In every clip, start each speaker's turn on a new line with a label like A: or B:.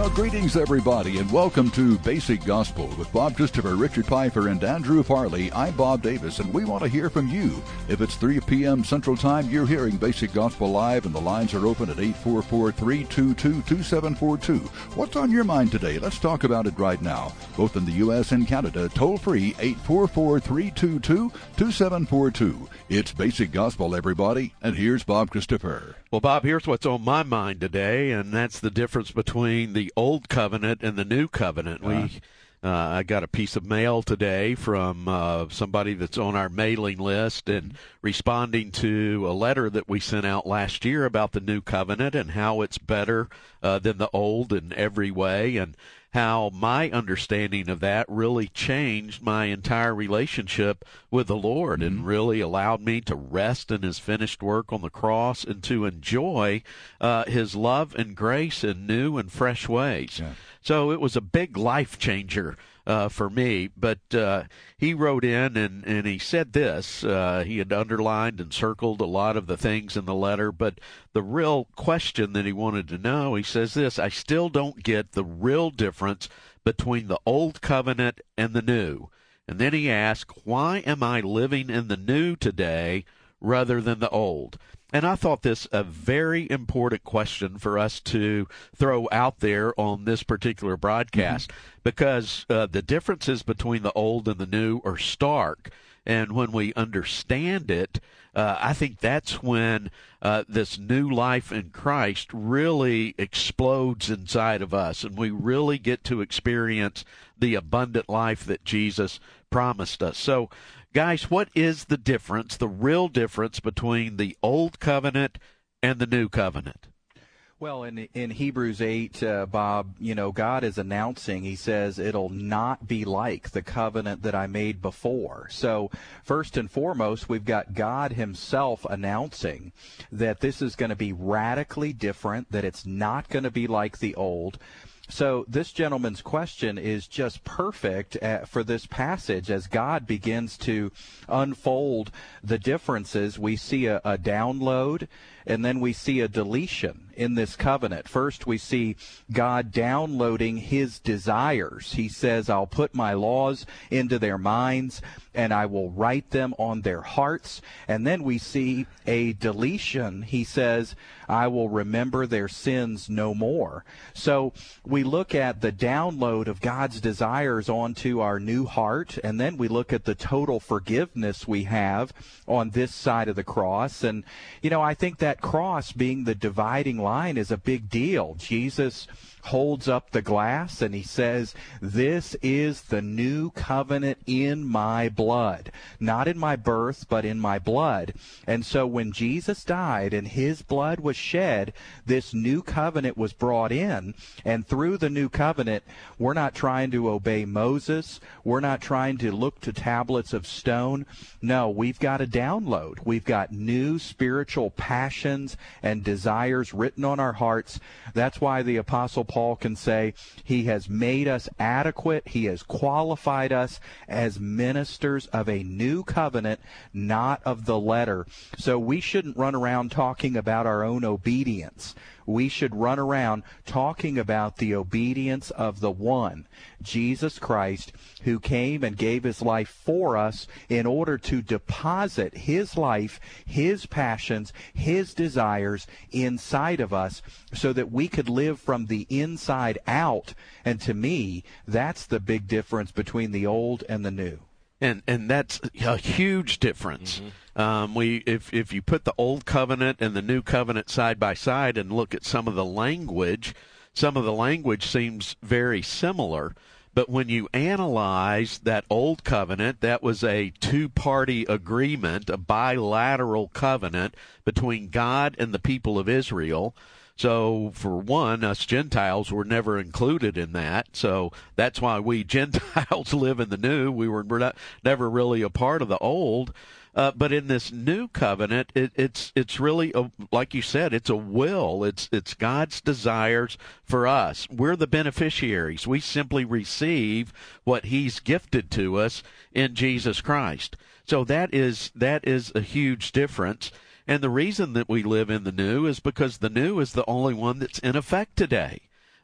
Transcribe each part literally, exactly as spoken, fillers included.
A: Well, greetings, everybody, and welcome to Basic Gospel with Bob Christopher, Richard Pfeiffer, and Andrew Farley. I'm Bob Davis, and we want to hear from you. If it's three p.m. Central Time, you're hearing Basic Gospel Live, and the lines are open at eight four four, three two two, two seven four two. What's on your mind today? Let's talk about it right now. Both in the U S and Canada, toll-free, eight four four, three two two, two seven four two. It's Basic Gospel, everybody, and here's Bob Christopher.
B: Well, Bob, here's what's on my mind today, and that's the difference between the Old Covenant and the New Covenant. Uh, we, uh, I got a piece of mail today from uh, somebody that's on our mailing list and responding to a letter that we sent out last year about the New Covenant and how it's better uh, than the Old in every way, and how my understanding of that really changed my entire relationship with the Lord mm-hmm. and really allowed me to rest in his finished work on the cross and to enjoy uh, his love and grace in new and fresh ways. Yeah. So it was a big life changer uh, for me. But uh, he wrote in and, and he said this. Uh, he had underlined and circled a lot of the things in the letter, but the real question that he wanted to know, he says this: I still don't get the real difference between the Old Covenant and the New. And then he asked, why am I living in the New today rather than the Old? And I thought this a very important question for us to throw out there on this particular broadcast, mm-hmm. because uh, the differences between the old and the new are stark. And when we understand it, uh, I think that's when uh, this new life in Christ really explodes inside of us, and we really get to experience the abundant life that Jesus promised us. So, guys, what is the difference, the real difference between the Old Covenant and the New Covenant?
C: Well, in in Hebrews eight, uh, Bob, you know, God is announcing, he says, it'll not be like the covenant that I made before. So first and foremost, we've got God himself announcing that this is going to be radically different, that it's not going to be like the old. So this gentleman's question is just perfect uh, for this passage. As God begins to unfold the differences, we see a, a download, and then we see a deletion in this covenant. First, we see God downloading his desires. He says, I'll put my laws into their minds, and I will write them on their hearts. And then we see a deletion. He says, I will remember their sins no more. So we look at the download of God's desires onto our new heart, and then we look at the total forgiveness we have on this side of the cross. And, you know, I think that cross being the dividing line is a big deal. Jesus holds up the glass and he says, this is the new covenant in my blood, not in my birth, but in my blood. And so when Jesus died and his blood was shed, this new covenant was brought in. And through the new covenant, we're not trying to obey Moses. We're not trying to look to tablets of stone. No, we've got a download. We've got new spiritual passions and desires written on our hearts. That's why the Apostle Paul can say he has made us adequate. He has qualified us as ministers of a new covenant, not of the letter. So we shouldn't run around talking about our own obedience. We should run around talking about the obedience of the one, Jesus Christ, who came and gave his life for us in order to deposit his life, his passions, his desires inside of us so that we could live from the inside out. And to me, that's the big difference between the old and the new.
B: And and that's a huge difference. Mm-hmm. Um, we if if you put the Old Covenant and the New Covenant side by side and look at some of the language, some of the language seems very similar. But when you analyze that Old Covenant, that was a two-party agreement, a bilateral covenant between God and the people of Israel. So, for one, us Gentiles were never included in that. So that's why we Gentiles live in the new. We were not, never really a part of the old. Uh, but in this new covenant, it, it's it's really, a, like you said, it's a will. It's it's God's desires for us. We're the beneficiaries. We simply receive what he's gifted to us in Jesus Christ. So that is that is a huge difference. And the reason that we live in the new is because the new is the only one that's in effect today.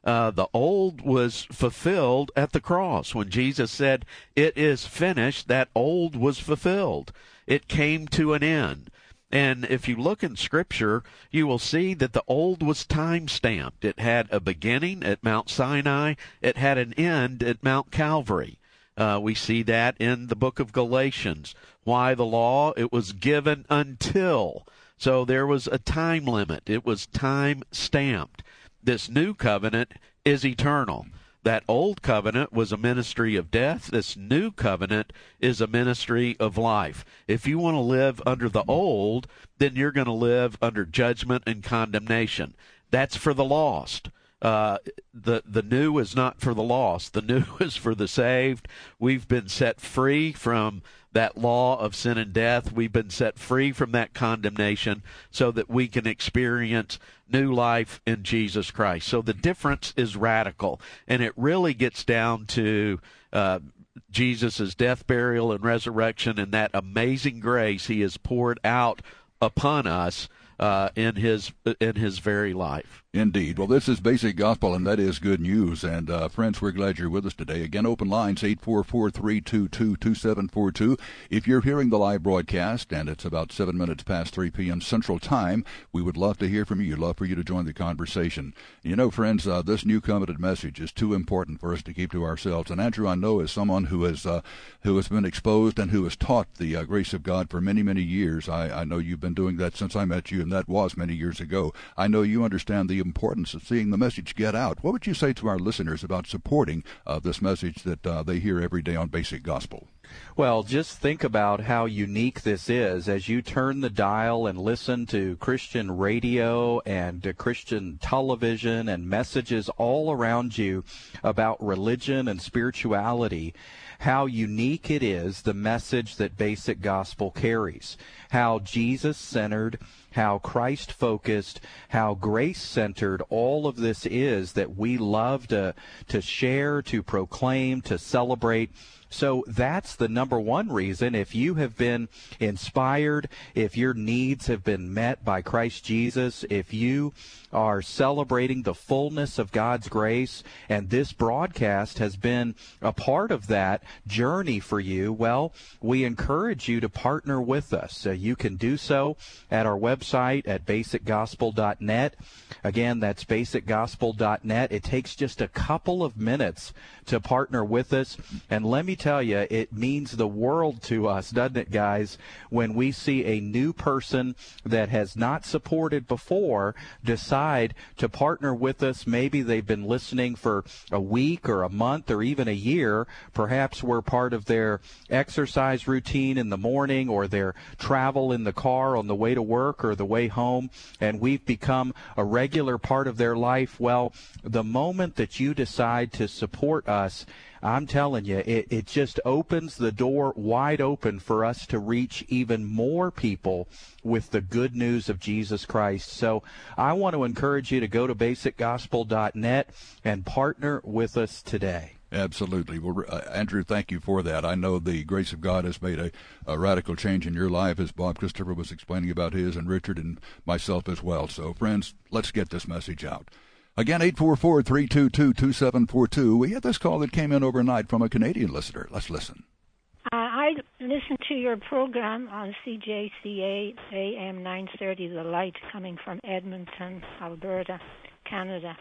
B: Uh, the old was fulfilled at the cross. When Jesus said, "It is finished," that old was fulfilled. It came to an end. And if you look in Scripture, you will see that the old was time-stamped. It had a beginning at Mount Sinai. It had an end at Mount Calvary. Uh, we see that in the book of Galatians. Why the law? It was given until. So there was a time limit. It was time-stamped. This new covenant is eternal. That old covenant was a ministry of death. This new covenant is a ministry of life. If you want to live under the old, then you're going to live under judgment and condemnation. That's for the lost. Uh, the the new is not for the lost. The new is for the saved. We've been set free from that law of sin and death. We've been set free from that condemnation so that we can experience new life in Jesus Christ. So the difference is radical, and it really gets down to uh, Jesus' death, burial, and resurrection, and that amazing grace he has poured out upon us uh, in his in his very life.
A: Indeed. Well, this is Basic Gospel, and that is good news. And, uh, friends, we're glad you're with us today. Again, open lines, eight four four, three two two, two seven four two. If you're hearing the live broadcast, and it's about seven minutes past three p.m. Central Time, we would love to hear from you. Love for you to join the conversation. You know, friends, uh, this new covenant message is too important for us to keep to ourselves. And Andrew, I know, as someone who has, uh, who has been exposed and who has taught the uh, grace of God for many, many years, I, I know you've been doing that since I met you, and that was many years ago. I know you understand the importance of seeing the message get out. What would you say to our listeners about supporting uh, this message that uh, they hear every day on Basic Gospel?
C: Well, just think about how unique this is as you turn the dial and listen to Christian radio and uh, Christian television and messages all around you about religion and spirituality. How unique it is, the message that Basic Gospel carries. How Jesus-centered, how Christ-focused, how grace-centered all of this is that we love to, to share, to proclaim, to celebrate. So that's the number one reason. If you have been inspired, if your needs have been met by Christ Jesus, if you are celebrating the fullness of God's grace, and this broadcast has been a part of that journey for you, well, we encourage you to partner with us. Uh, you can do so at our website at basic gospel dot net. Again, that's basic gospel dot net. It takes just a couple of minutes to partner with us, and let me tell you, it means the world to us, doesn't it, guys, when we see a new person that has not supported before decide to partner with us. Maybe they've been listening for a week or a month or even a year. Perhaps we're part of their exercise routine in the morning or their travel in the car on the way to work or the way home, and we've become a regular part of their life. Well, the moment that you decide to support us, I'm telling you, it, it just opens the door wide open for us to reach even more people with the good news of Jesus Christ. So I want to encourage you to go to basic gospel dot net and partner with us today.
A: Absolutely. Well, uh, Andrew, thank you for that. I know the grace of God has made a, a radical change in your life, as Bob Christopher was explaining about his, and Richard and myself as well. So, friends, let's get this message out. Again, eight four four, three two two, two seven four two. We had this call that came in overnight from a Canadian listener. Let's listen.
D: Uh, I listened to your program on C J C A A M nine thirty, The Light, coming from Edmonton, Alberta, Canada.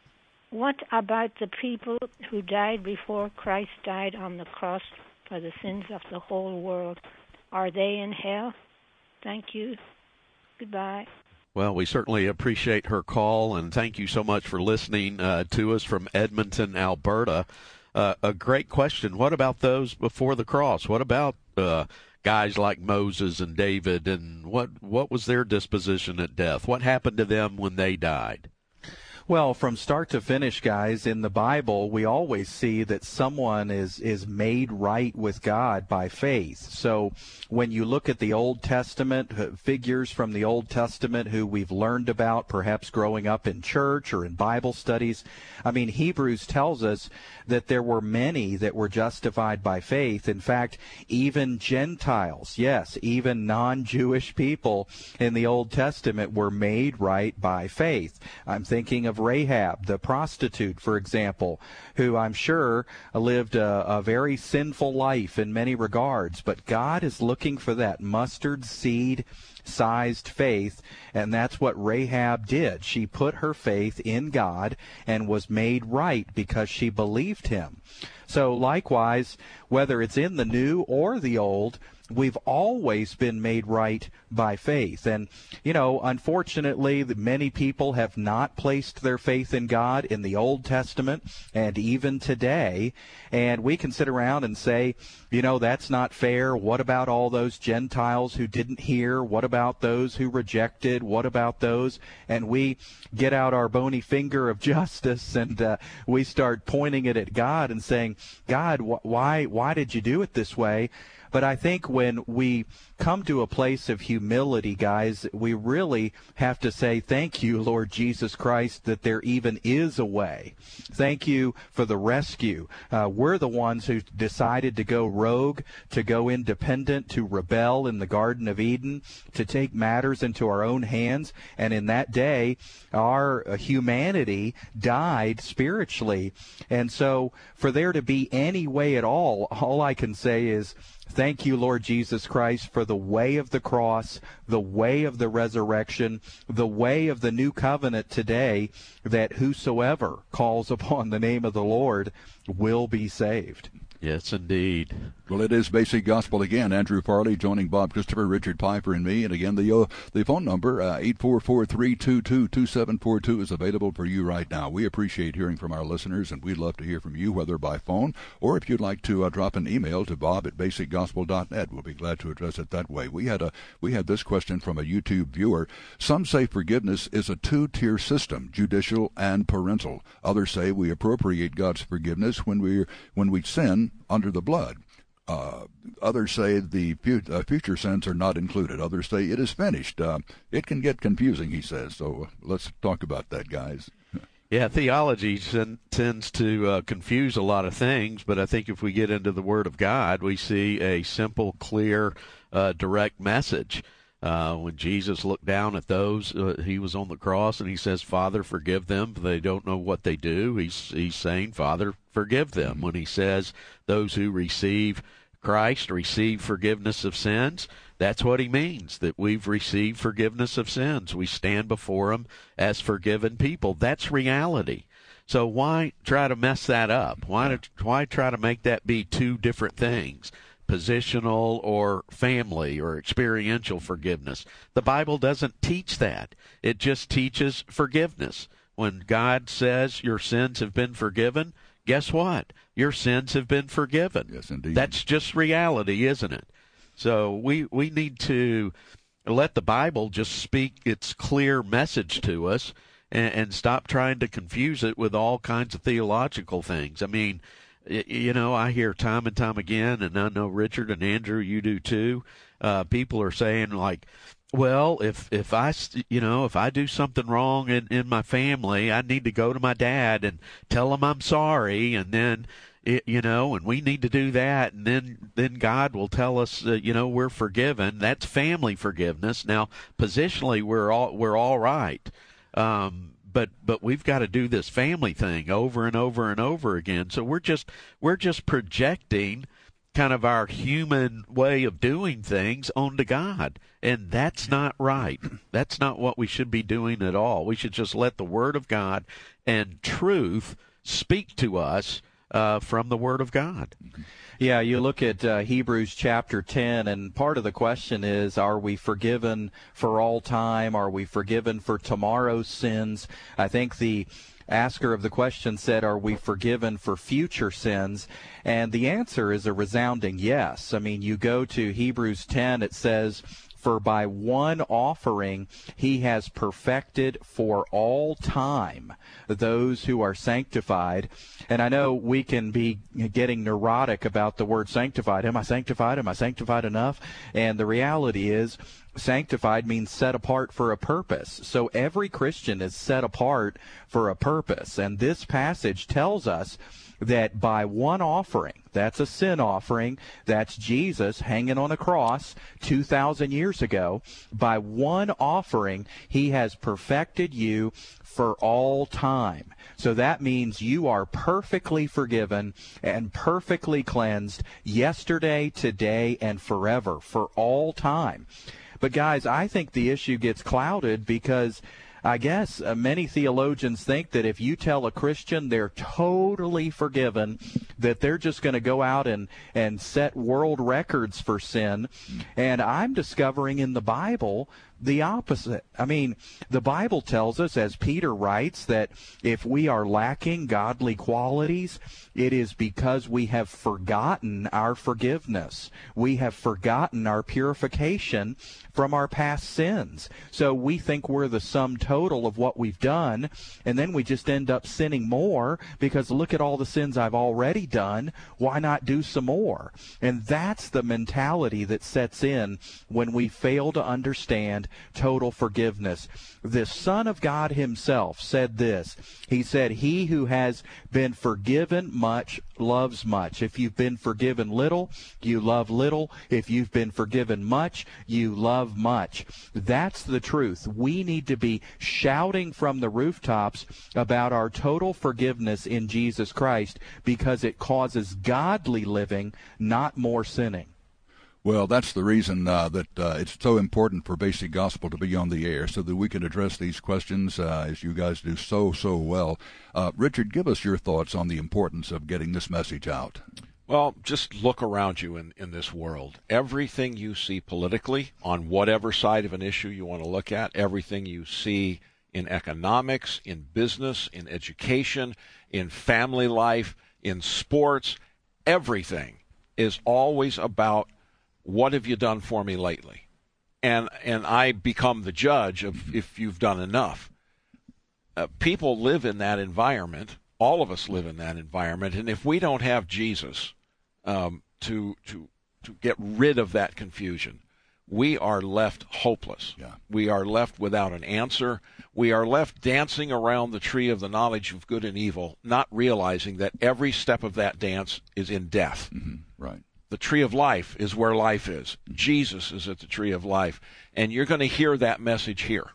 D: What about the people who died before Christ died on the cross for the sins of the whole world? Are they in hell? Thank you. Goodbye.
B: Well, we certainly appreciate her call, and thank you so much for listening uh, to us from Edmonton, Alberta. Uh, a great question. What about those before the cross? What about uh, guys like Moses and David, and what, what was their disposition at death? What happened to them when they died?
C: Well, from start to finish, guys, in the Bible, we always see that someone is, is made right with God by faith. So when you look at the Old Testament, figures from the Old Testament who we've learned about, perhaps growing up in church or in Bible studies, I mean, Hebrews tells us that there were many that were justified by faith. In fact, even Gentiles, yes, even non-Jewish people in the Old Testament were made right by faith. I'm thinking of of Rahab, the prostitute, for example, who I'm sure lived a, a very sinful life in many regards, but God is looking for that mustard seed sized faith, and that's what Rahab did. She put her faith in God and was made right because she believed him. So likewise, whether it's in the new or the old, we've always been made right by faith. And, you know, unfortunately, many people have not placed their faith in God in the Old Testament and even today. And we can sit around and say, you know, that's not fair. What about all those Gentiles who didn't hear? What about those who rejected? What about those? And we get out our bony finger of justice and uh, we start pointing it at God and saying, God, wh- why, why did you do it this way? But I think when we come to a place of humility, guys, we really have to say, thank you, Lord Jesus Christ, that there even is a way. Thank you for the rescue. Uh, we're the ones who decided to go rogue, to go independent, to rebel in the Garden of Eden, to take matters into our own hands. And in that day, our uh, humanity died spiritually. And so for there to be any way at all, all I can say is, thank you, Lord Jesus Christ, for the way of the cross, the way of the resurrection, the way of the new covenant today, that whosoever calls upon the name of the Lord will be saved.
B: Yes, indeed.
A: Well, it is Basic Gospel again. Andrew Farley joining Bob Christopher, Richard Piper, and me. And again, the uh, the phone number, uh, eight four four, three two two, two seven four two, is available for you right now. We appreciate hearing from our listeners, and we'd love to hear from you, whether by phone or if you'd like to uh, drop an email to bob at basic gospel dot net. We'll be glad to address it that way. We had a we had this question from a YouTube viewer. Some say forgiveness is a two-tier system, judicial and parental. Others say we appropriate God's forgiveness when we when we sin under the blood. Uh, others say the fu- uh, future sins are not included. Others say it is finished. Uh, it can get confusing, he says. So uh, let's talk about that, guys.
B: Yeah, theology sen- tends to uh, confuse a lot of things, but I think if we get into the Word of God, we see a simple, clear, uh, direct message. Uh, when Jesus looked down at those, uh, he was on the cross, and he says, Father, forgive them, for they don't know what they do. He's, he's saying, Father, forgive them. Mm-hmm. When he says those who receive Christ receive forgiveness of sins, that's what he means, that we've received forgiveness of sins. We stand before him as forgiven people. That's reality. So why try to mess that up? Why, why try to make that be two different things? Positional or family or experiential forgiveness. The Bible doesn't teach that. It just teaches forgiveness. When God says your sins have been forgiven, guess what? Your sins have been forgiven.
A: Yes, indeed.
B: That's just reality, isn't it? So we, we need to let the Bible just speak its clear message to us and, and stop trying to confuse it with all kinds of theological things. I mean, you know, I hear time and time again, and I know Richard and Andrew, you do too. Uh, people are saying like, well, if, if I, you know, if I do something wrong in, in my family, I need to go to my dad and tell him I'm sorry. And then, it, you know, and we need to do that. And then, then God will tell us, uh, you know, we're forgiven. That's family forgiveness. Now, positionally, we're all, we're all right. Um, But but we've got to do this family thing over and over and over again. So we're just we're just projecting kind of our human way of doing things onto God, and that's not right. That's not what we should be doing at all. We should just let the Word of God and truth speak to us uh, from the Word of God.
C: Yeah, you look at uh, Hebrews chapter ten, and part of the question is, are we forgiven for all time? Are we forgiven for tomorrow's sins? I think the asker of the question said, are we forgiven for future sins? And the answer is a resounding yes. I mean, you go to Hebrews ten, it says, for by one offering he has perfected for all time those who are sanctified. And I know we can be getting neurotic about the word sanctified. Am I sanctified? Am I sanctified enough? And the reality is, sanctified means set apart for a purpose. So every Christian is set apart for a purpose. And this passage tells us that by one offering, that's a sin offering, that's Jesus hanging on a cross two thousand years ago, by one offering, he has perfected you for all time. So that means you are perfectly forgiven and perfectly cleansed yesterday, today, and forever, for all time. But guys, I think the issue gets clouded because I guess uh, many theologians think that if you tell a Christian they're totally forgiven, that they're just going to go out and, and set world records for sin. And I'm discovering in the Bible the opposite. I mean, the Bible tells us, as Peter writes, that if we are lacking godly qualities, it is because we have forgotten our forgiveness. We have forgotten our purification from our past sins. So we think we're the sum total of what we've done, and then we just end up sinning more because look at all the sins I've already done. Why not do some more? And that's the mentality that sets in when we fail to understand total forgiveness. The Son of God himself said this. He said, he who has been forgiven much loves much. If you've been forgiven little, you love little. If you've been forgiven much, you love much. That's the truth. We need to be shouting from the rooftops about our total forgiveness in Jesus Christ because it causes godly living, not more sinning.
A: Well, that's the reason uh, that uh, it's so important for Basic Gospel to be on the air so that we can address these questions uh, as you guys do so, so well. Uh, Richard, give us your thoughts on the importance of getting this message out.
E: Well, just look around you in, in this world. Everything you see politically, on whatever side of an issue you want to look at, everything you see in economics, in business, in education, in family life, in sports, everything is always about what have you done for me lately? And and I become the judge of if you've done enough. Uh, people live in that environment. All of us live in that environment. And if we don't have Jesus um, to to to get rid of that confusion, we are left hopeless.
A: Yeah.
E: We are left without an answer. We are left dancing around the tree of the knowledge of good and evil, not realizing that every step of that dance is in death.
A: Mm-hmm. Right.
E: The tree of life is where life is. Jesus is at the tree of life. And you're going to hear that message here.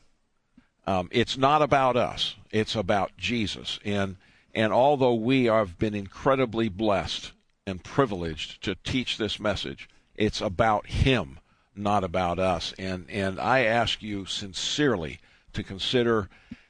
E: Um, it's not about us. It's about Jesus. And and although we have been incredibly blessed and privileged to teach this message, it's about him, not about us. And, and I ask you sincerely to consider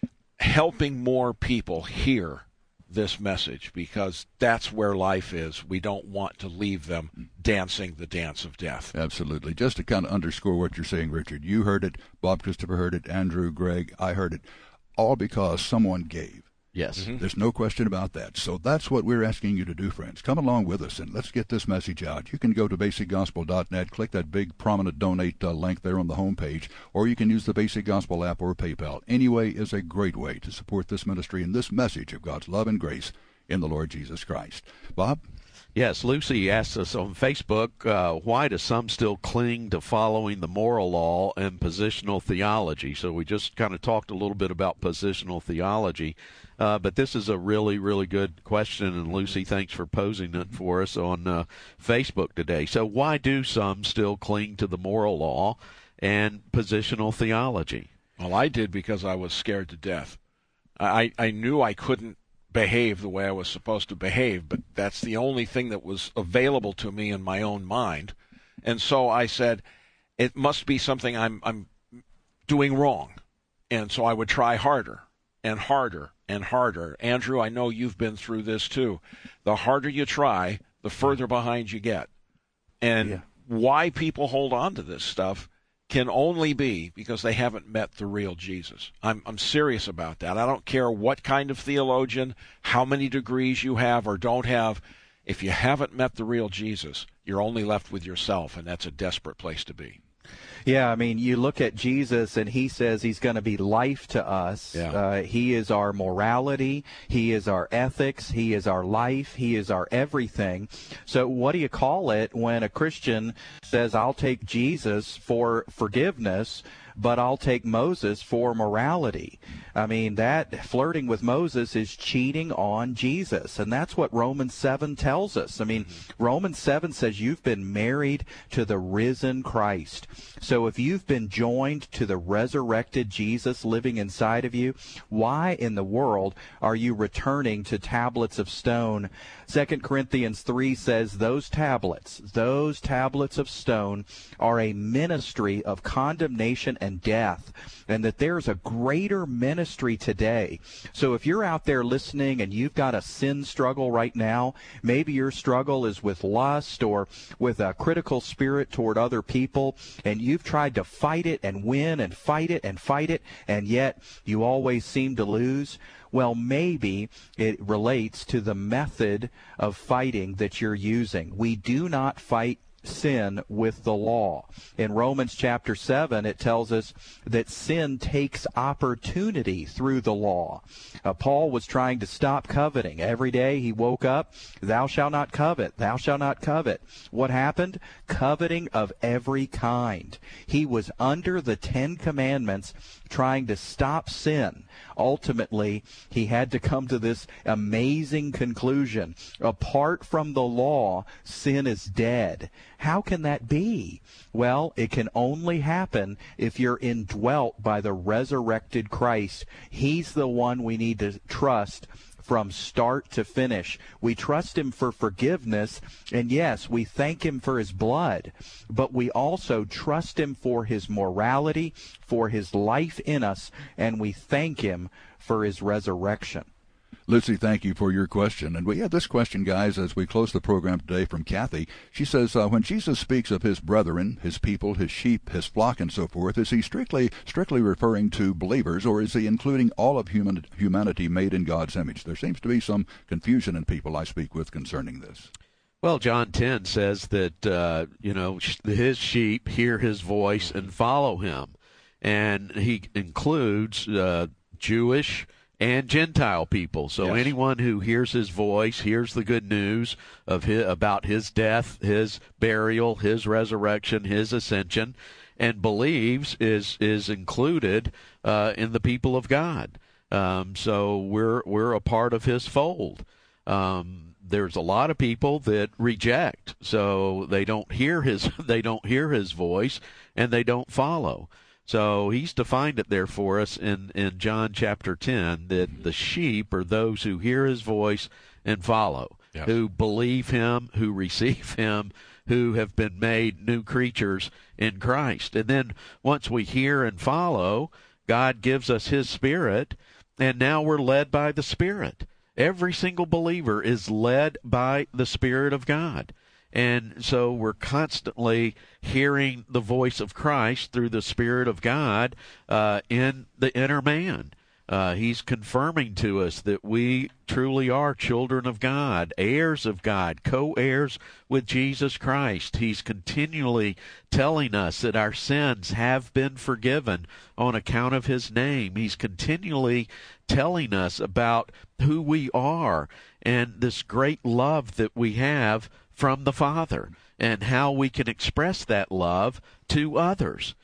E: helping more people hear this message, because that's where life is. We don't want to leave them dancing the dance of death.
A: Absolutely. Just to kind of underscore what you're saying, Richard, you heard it, Bob Christopher heard it, Andrew, Greg, I heard it, all because someone gave.
B: Yes.
A: Mm-hmm. There's no question about that. So that's what we're asking you to do, friends. Come along with us and let's get this message out. You can go to basic gospel dot net, click that big prominent donate uh, link there on the homepage, or you can use the Basic Gospel app or PayPal. Any way is a great way to support this ministry and this message of God's love and grace in the Lord Jesus Christ. Bob?
B: Yes, Lucy asked us on Facebook, uh, why do some still cling to following the moral law and positional theology? So we just kind of talked a little bit about positional theology, uh, but this is a really, really good question, and Lucy, thanks for posing it for us on uh, Facebook today. So why do some still cling to the moral law and positional theology?
E: Well, I did because I was scared to death. I, I knew I couldn't behave the way I was supposed to behave, but that's the only thing that was available to me in my own mind. And so I said, it must be something I'm I'm doing wrong. And so I would try harder and harder and harder. Andrew, I know you've been through this too. The harder you try, the further behind you get. And yeah. Why people hold on to this stuff can only be because they haven't met the real Jesus. I'm I'm serious about that. I don't care what kind of theologian, how many degrees you have or don't have. If you haven't met the real Jesus, you're only left with yourself, and that's a desperate place to be.
C: Yeah, I mean, you look at Jesus, and he says he's going to be life to us.
E: Yeah.
C: Uh, he is our morality. He is our ethics. He is our life. He is our everything. So what do you call it when a Christian says, I'll take Jesus for forgiveness, but I'll take Moses for morality. I mean, that flirting with Moses is cheating on Jesus, and that's what Romans seven tells us. I mean, Romans seven says you've been married to the risen Christ. So if you've been joined to the resurrected Jesus living inside of you, why in the world are you returning to tablets of stone? Second Corinthians three says those tablets, those tablets of stone are a ministry of condemnation and death, and that there's a greater ministry today. So if you're out there listening and you've got a sin struggle right now, maybe your struggle is with lust or with a critical spirit toward other people, and you've tried to fight it and win and fight it and fight it, and yet you always seem to lose. Well, maybe it relates to the method of fighting that you're using. We do not fight sin with the law. In Romans chapter seven, it tells us that sin takes opportunity through the law. Uh, Paul was trying to stop coveting. Every day he woke up, thou shalt not covet, thou shalt not covet. What happened? Coveting of every kind. He was under the Ten Commandments trying to stop sin. Ultimately, he had to come to this amazing conclusion. Apart from the law, sin is dead. How can that be? Well, it can only happen if you're indwelt by the resurrected Christ. He's the one we need to trust from start to finish. We trust him for forgiveness, and yes, we thank him for his blood, but we also trust him for his morality, for his life in us, and we thank him for his resurrection.
A: Lucy, thank you for your question. And we had this question, guys, as we close the program today from Kathy. She says, uh, when Jesus speaks of his brethren, his people, his sheep, his flock, and so forth, is he strictly strictly referring to believers, or is he including all of human, humanity made in God's image? There seems to be some confusion in people I speak with concerning this.
B: Well, John ten says that, uh, you know, his sheep hear his voice and follow him. And he includes uh, Jewish and Gentile people. So yes. Anyone who hears his voice, hears the good news of his, about his death, his burial, his resurrection, his ascension, and believes is is included uh, in the people of God. Um, so we're we're a part of his fold. Um, there's a lot of people that reject, so they don't hear his they don't hear his voice, and they don't follow. So he's defined it there for us in, in John chapter ten, that the sheep are those who hear his voice and follow, yes. who believe him, who receive him, who have been made new creatures in Christ. And then once we hear and follow, God gives us his Spirit, and now we're led by the Spirit. Every single believer is led by the Spirit of God. And so we're constantly hearing the voice of Christ through the Spirit of God uh, in the inner man. Uh, he's confirming to us that we truly are children of God, heirs of God, co-heirs with Jesus Christ. He's continually telling us that our sins have been forgiven on account of his name. He's continually telling us about who we are and this great love that we have from the Father, and how we can express that love to others.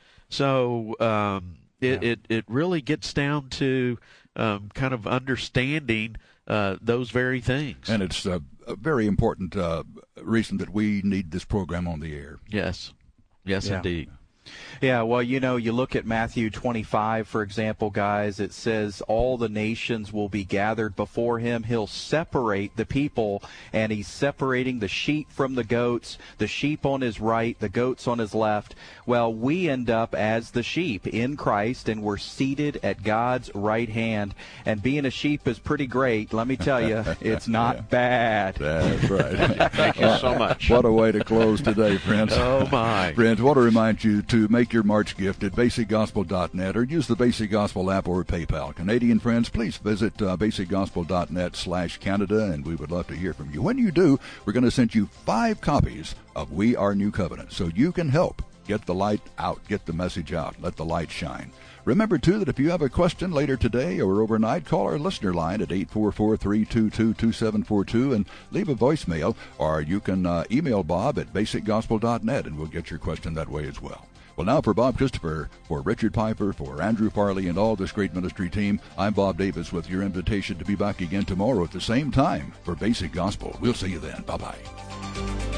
B: So um, it, yeah. it, it really gets down to um, kind of understanding uh, those very things.
A: And it's a, a very important uh, reason that we need this program on the air.
B: Yes. Yes, yeah. indeed.
C: Yeah, well, you know, you look at Matthew twenty-five, for example, guys, it says all the nations will be gathered before him. He'll separate the people, and he's separating the sheep from the goats, the sheep on his right, the goats on his left. Well, we end up as the sheep in Christ, and we're seated at God's right hand. And being a sheep is pretty great. Let me tell you, it's not yeah. bad.
A: That's right.
E: Thank you so much.
A: What a way to close today, friends.
B: Oh, my.
A: Friends, I want to remind you to make your March gift at basic gospel dot net or use the Basic Gospel app or PayPal. Canadian friends, please visit uh, basic gospel dot net slash Canada, and we would love to hear from you. When you do, we're going to send you five copies of We Are New Covenant, so you can help get the light out, get the message out, let the light shine. Remember, too, that if you have a question later today or overnight, call our listener line at eight four four, three two two, two seven four two and leave a voicemail, or you can uh, email Bob at basic gospel dot net, and we'll get your question that way as well. Well, now for Bob Christopher, for Richard Piper, for Andrew Farley, and all this great ministry team, I'm Bob Davis with your invitation to be back again tomorrow at the same time for Basic Gospel. We'll see you then. Bye-bye.